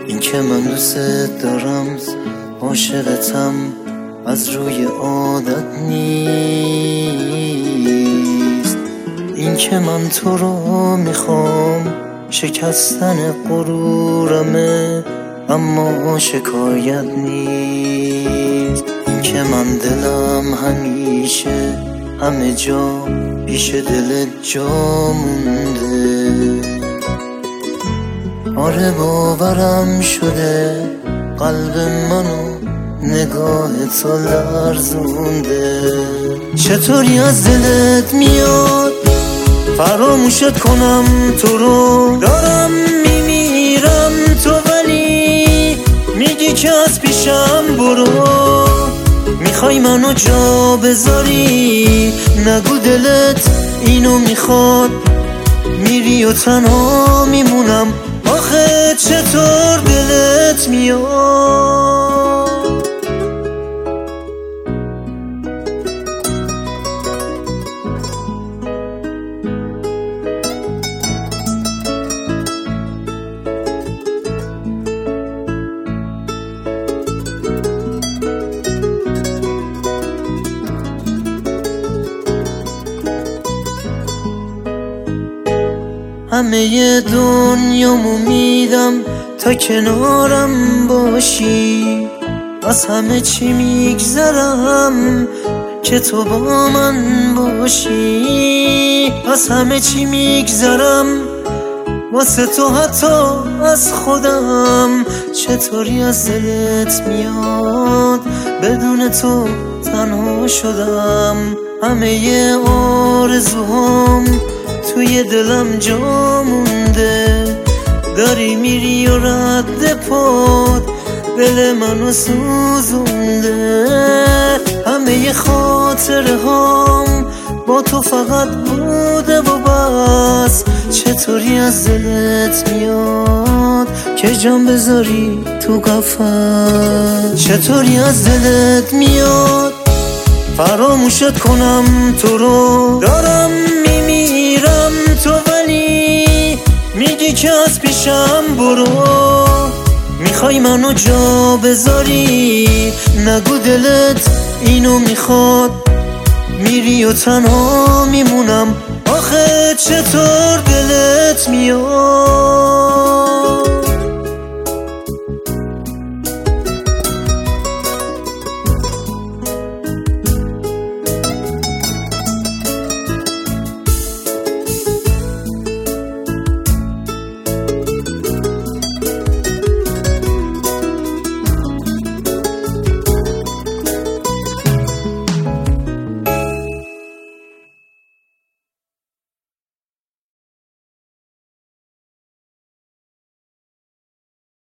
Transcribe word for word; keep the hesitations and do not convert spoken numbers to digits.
این که من دوست دارم عاشقتم از روی عادت نیست. این که من تو رو میخوام شکستن غرورمه اما شکایت نیست. این که من دلم همیشه همه جا پیش دلت جا مونده. آره باورم شده قلب منو نگاه تو لرزونده. چطوری از دلت میاد فراموشت کنم تو رو؟ دارم میمیرم تو ولی میگی که از پیشم برو. میخوای منو جا بذاری نگو دلت اینو میخواد. میری و تنها میمونم آخه چطور دلت میاد؟ همه دنیامو میدم تا کنارم باشی. از همه چی میگذرم که تو با من باشی. از همه چی میگذرم واسه تو حتی از خودم. چطوری از دلت میاد بدون تو تنها شدم. همه آرزوهام توی دلم جا مونده. داری میری و رد پاد دل منو سوزونده. همه خاطره هام با تو فقط بوده و بس. چطوری از دلت میاد که جان بذاری تو قفس؟ چطوری از دلت میاد فراموشت کنم تو رو؟ دارم میمیرم تو ولی میگی که از پیشم برو. میخوای منو جا بذاری نگو دلت اینو میخواد. میری و تنها میمونم آخه چطور دلت میاد؟